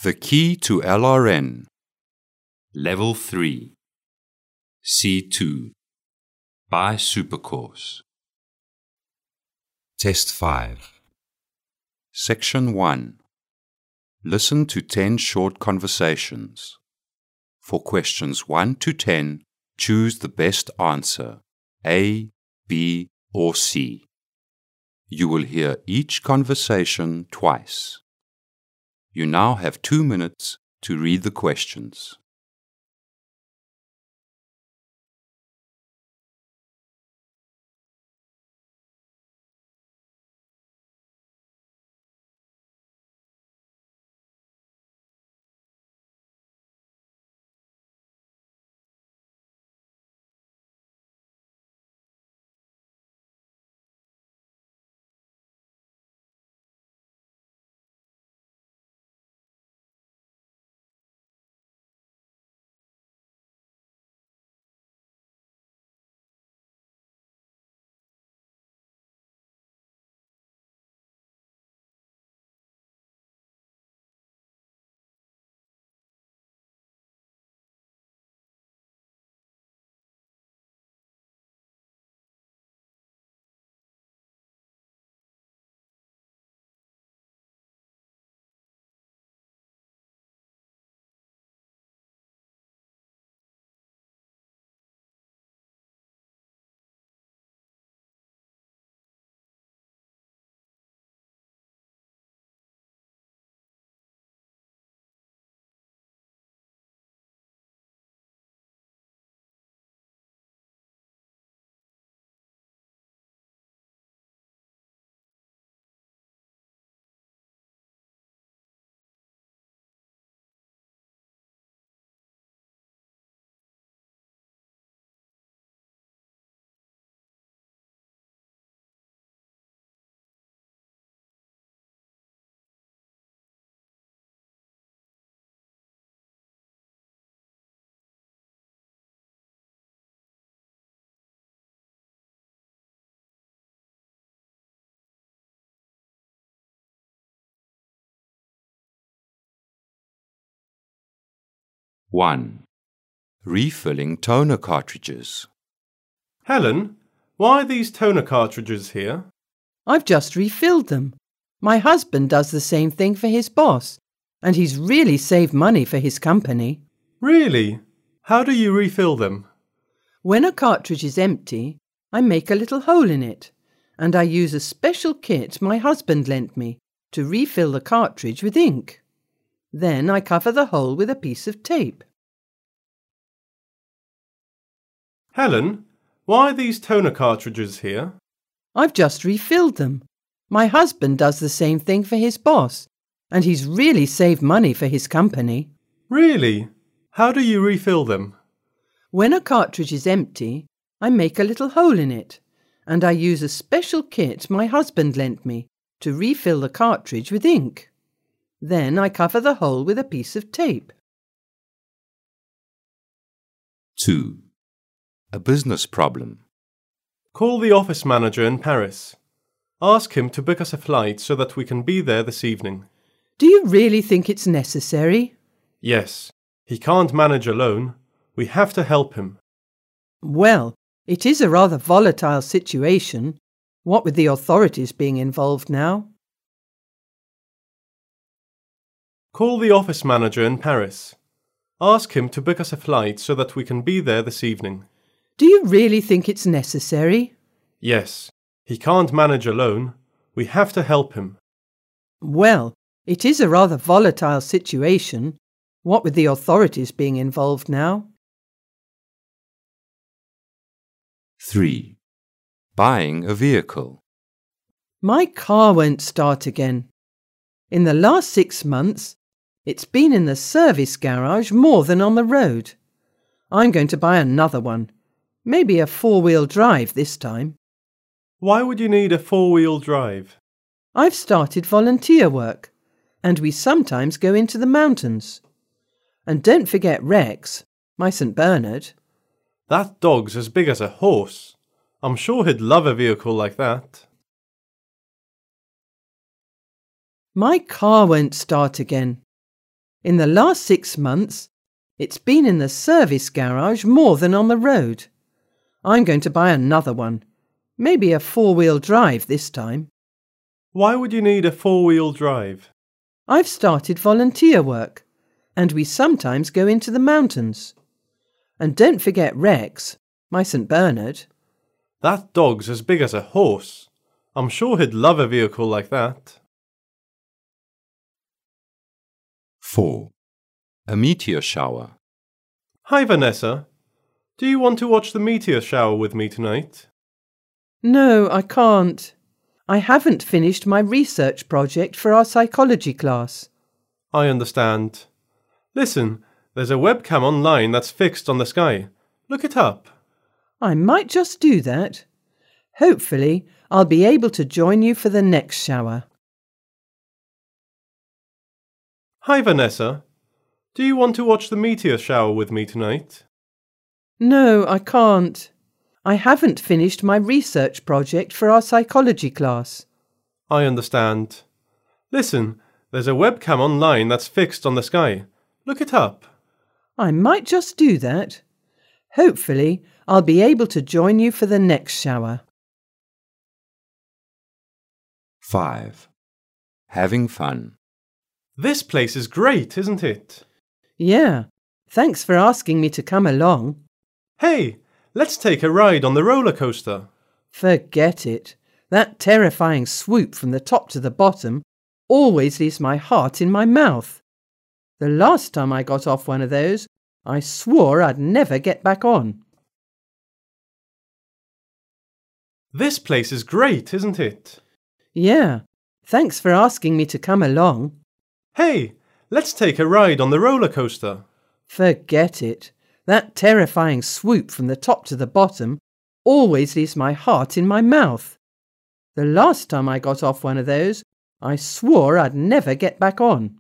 The Key to LRN Level 3 C2 Buy Supercourse Test 5 Section 1 Listen to 10 short conversations. For questions 1 to 10, choose the best answer, A, B, or C. You will hear each conversation twice. You now have 2 minutes to read the questions. One. Refilling toner cartridges. Helen, why are these toner cartridges here? I've just refilled them. My husband does the same thing for his boss, and he's really saved money for his company. Really? How do you refill them? When a cartridge is empty, I make a little hole in it, and I use a special kit my husband lent me to refill the cartridge with ink. Then I cover the hole with a piece of tape. Helen, why are these toner cartridges here? I've just refilled them. My husband does the same thing for his boss, and he's really saved money for his company. Really? How do you refill them? When a cartridge is empty, I make a little hole in it, and I use a special kit my husband lent me to refill the cartridge with ink. Then I cover the hole with a piece of tape. 2. A business problem. Call the office manager in Paris. Ask him to book us a flight so that we can be there this evening. Do you really think it's necessary? Yes. He can't manage alone. We have to help him. Well, it is a rather volatile situation, what with the authorities being involved now. Call the office manager in Paris. Ask him to book us a flight so that we can be there this evening. Do you really think it's necessary? Yes. He can't manage alone. We have to help him. Well, it is a rather volatile situation, what with the authorities being involved now. 3. Buying a vehicle. My car won't start again. In the last 6 months, it's been in the service garage more than on the road. I'm going to buy another one. Maybe a 4-wheel drive this time. Why would you need a 4-wheel drive? I've started volunteer work, and we sometimes go into the mountains. And don't forget Rex, my St. Bernard. That dog's as big as a horse. I'm sure he'd love a vehicle like that. My car won't start again. In the last 6 months, it's been in the service garage more than on the road. I'm going to buy another one. Maybe a 4-wheel drive this time. Why would you need a 4-wheel drive? I've started volunteer work, and we sometimes go into the mountains. And don't forget Rex, my St. Bernard. That dog's as big as a horse. I'm sure he'd love a vehicle like that. 4. A meteor shower. Hi Vanessa. Do you want to watch the meteor shower with me tonight? No, I can't. I haven't finished my research project for our psychology class. I understand. Listen, there's a webcam online that's fixed on the sky. Look it up. I might just do that. Hopefully, I'll be able to join you for the next shower. Hi Vanessa. Do you want to watch the meteor shower with me tonight? No, I can't. I haven't finished my research project for our psychology class. I understand. Listen, there's a webcam online that's fixed on the sky. Look it up. I might just do that. Hopefully, I'll be able to join you for the next shower. 5. Having fun. This place is great, isn't it? Yeah, thanks for asking me to come along. Hey, let's take a ride on the roller coaster. Forget it. That terrifying swoop from the top to the bottom always leaves my heart in my mouth. The last time I got off one of those, I swore I'd never get back on. This place is great, isn't it? Yeah, thanks for asking me to come along. Hey, let's take a ride on the roller coaster. Forget it. That terrifying swoop from the top to the bottom always leaves my heart in my mouth. The last time I got off one of those, I swore I'd never get back on.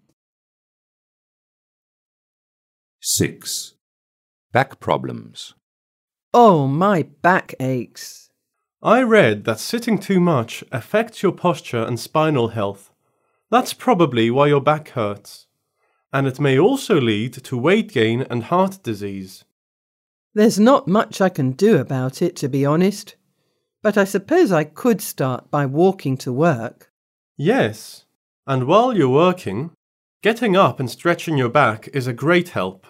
6. Back problems. Oh, my back aches. I read that sitting too much affects your posture and spinal health. That's probably why your back hurts. And it may also lead to weight gain and heart disease. There's not much I can do about it, to be honest. But I suppose I could start by walking to work. Yes, and while you're working, getting up and stretching your back is a great help.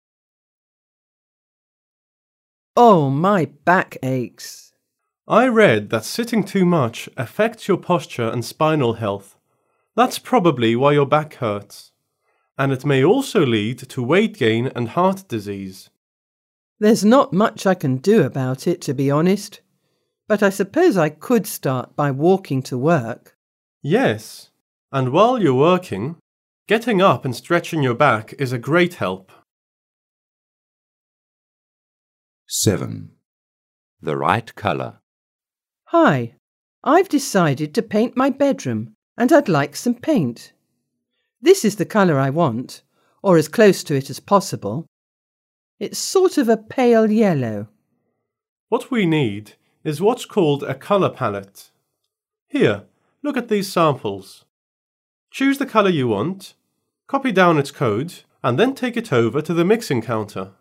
Oh, my back aches. I read that sitting too much affects your posture and spinal health. That's probably why your back hurts. And it may also lead to weight gain and heart disease. There's not much I can do about it, to be honest. But I suppose I could start by walking to work. Yes, and while you're working, getting up and stretching your back is a great help. 7. The right colour. Hi, I've decided to paint my bedroom and I'd like some paint. This is the colour I want, or as close to it as possible. It's sort of a pale yellow. What we need is what's called a colour palette. Here, look at these samples. Choose the colour you want, copy down its code, and then take it over to the mixing counter.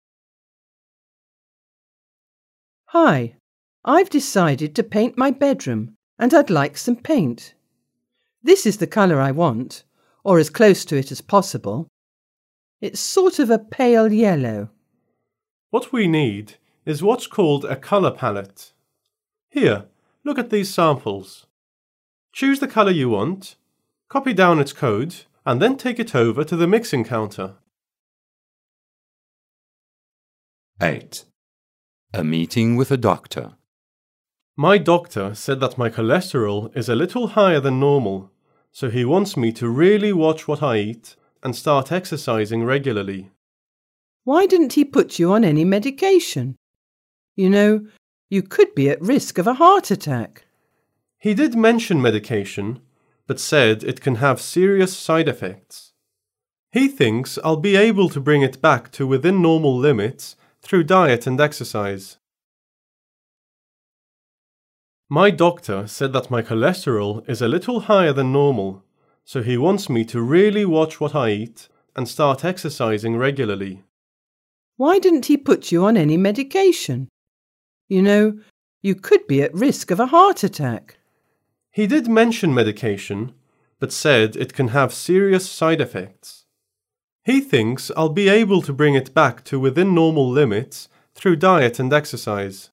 Hi, I've decided to paint my bedroom and I'd like some paint. This is the colour I want, or as close to it as possible. It's sort of a pale yellow. What we need is what's called a colour palette. Here, look at these samples. Choose the colour you want, copy down its code, and then take it over to the mixing counter. 8. A meeting with a doctor. My doctor said that my cholesterol is a little higher than normal, so he wants me to really watch what I eat and start exercising regularly. Why didn't he put you on any medication? You know, you could be at risk of a heart attack. He did mention medication, but said it can have serious side effects. He thinks I'll be able to bring it back to within normal limits through diet and exercise. My doctor said that my cholesterol is a little higher than normal, so he wants me to really watch what I eat and start exercising regularly. Why didn't he put you on any medication? You know, you could be at risk of a heart attack. He did mention medication, but said it can have serious side effects. He thinks I'll be able to bring it back to within normal limits through diet and exercise.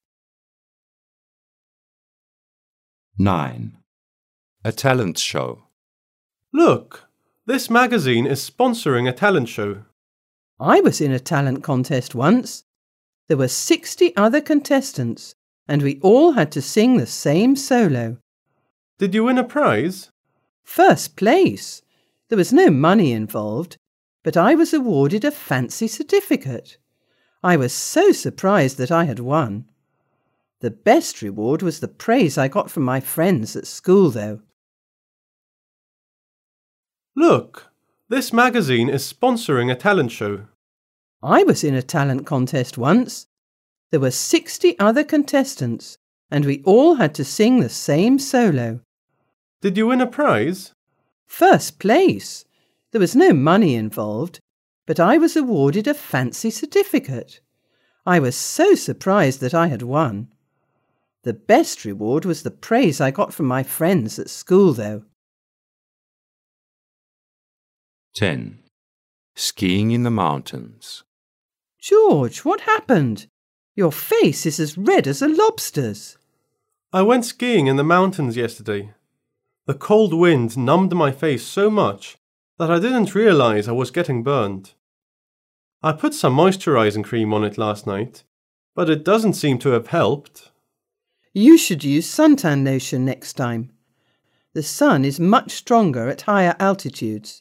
9. A talent show. Look, this magazine is sponsoring a talent show. I was in a talent contest once. There were 60 other contestants, and we all had to sing the same solo. Did you win a prize? First place. There was no money involved, but I was awarded a fancy certificate. I was so surprised that I had won. The best reward was the praise I got from my friends at school, though. Look, this magazine is sponsoring a talent show. I was in a talent contest once. There were 60 other contestants, and we all had to sing the same solo. Did you win a prize? First place. There was no money involved, but I was awarded a fancy certificate. I was so surprised that I had won. The best reward was the praise I got from my friends at school, though. 10. Skiing in the mountains. George, what happened? Your face is as red as a lobster's. I went skiing in the mountains yesterday. The cold wind numbed my face so much that I didn't realize I was getting burned. I put some moisturizing cream on it last night, but it doesn't seem to have helped. You should use suntan lotion next time. The sun is much stronger at higher altitudes.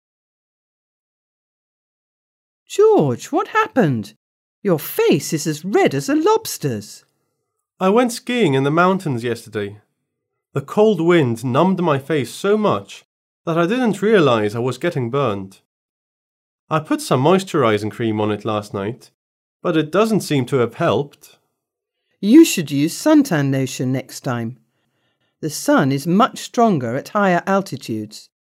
George, what happened? Your face is as red as a lobster's. I went skiing in the mountains yesterday. The cold wind numbed my face so much that I didn't realize I was getting burned. I put some moisturizing cream on it last night, but it doesn't seem to have helped. You should use suntan lotion next time. The sun is much stronger at higher altitudes.